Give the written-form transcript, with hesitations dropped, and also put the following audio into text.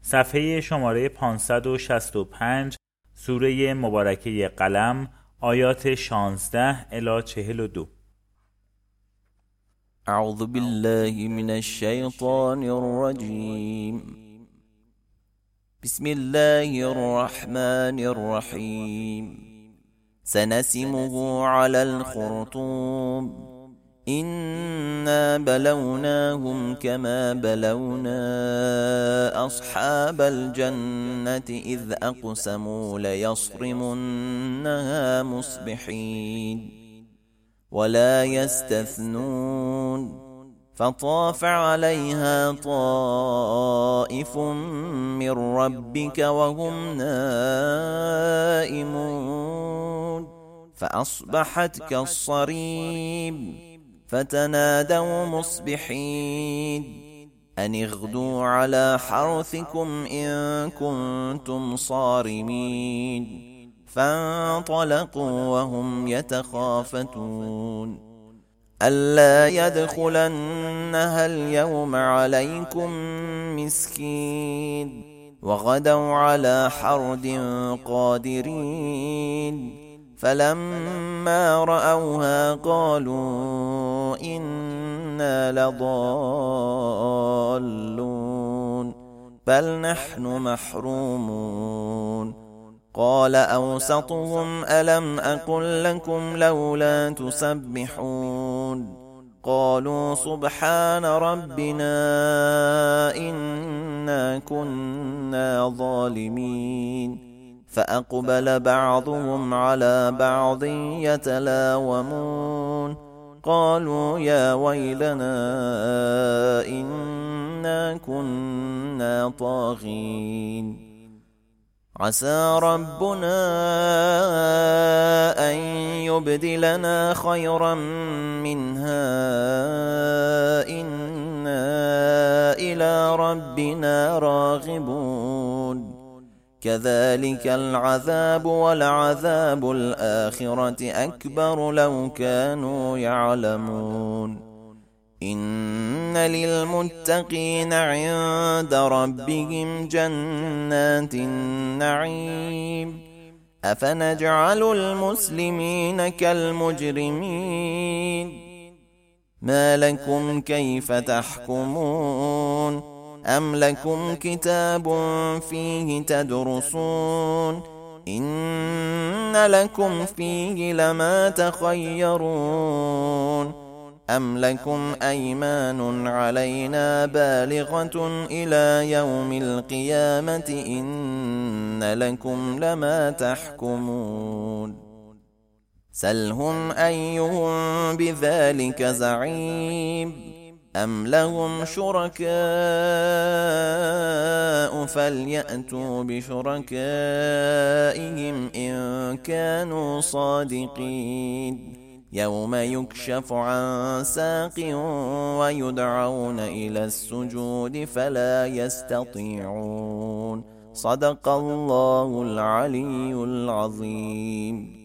صفحه شماره 565 سوره مبارکه قلم، آیات 16 الی 42. اعوذ بالله من الشیطان الرجیم. بسم الله الرحمن الرحیم. سنسمه على الخرطوم إنا بلوناهم كما بلونا أصحاب الجنة إذ أقسموا ليصرمنها مصبحين ولا يستثنون فطاف عليها طائف من ربك وهم نائمون فأصبحت كالصريم فتنادوا مصبحين أن اغدوا على حرثكم إن كنتم صارمين فانطلقوا وهم يتخافتون ألا يدخلنها اليوم عليكم مسكين وغدوا على حرد قادرين فلما رأوها قالوا إنا لضالون بل نحن محرومون قال أوسطهم ألم أقل لكم لولا تسبحون قالوا سبحان ربنا إنا كنا ظالمين فأقبل بعضهم على بعض يتلاومون قالوا يا ويلنا إنا كنا طاغين عسى ربنا أن يبدلنا خيرا منها إنا إلى ربنا راغبون كذلك العذاب ولعذاب الآخرة أكبر لو كانوا يعلمون إن للمتقين عند ربهم جنات النعيم أفنجعل المسلمين كالمجرمين ما لكم كيف تحكمون أم لكم كتاب فيه تدرسون إن لكم فيه لما تخيرون أم لكم أيمان علينا بالغة إلى يوم القيامة إن لكم لما تحكمون سلهم أيهم بذلك زعيم أم لهم شركاء فليأتوا بشركائهم إن كانوا صادقين يوم يكشف عن ساق ويدعون إلى السجود فلا يستطيعون صدق الله العلي العظيم.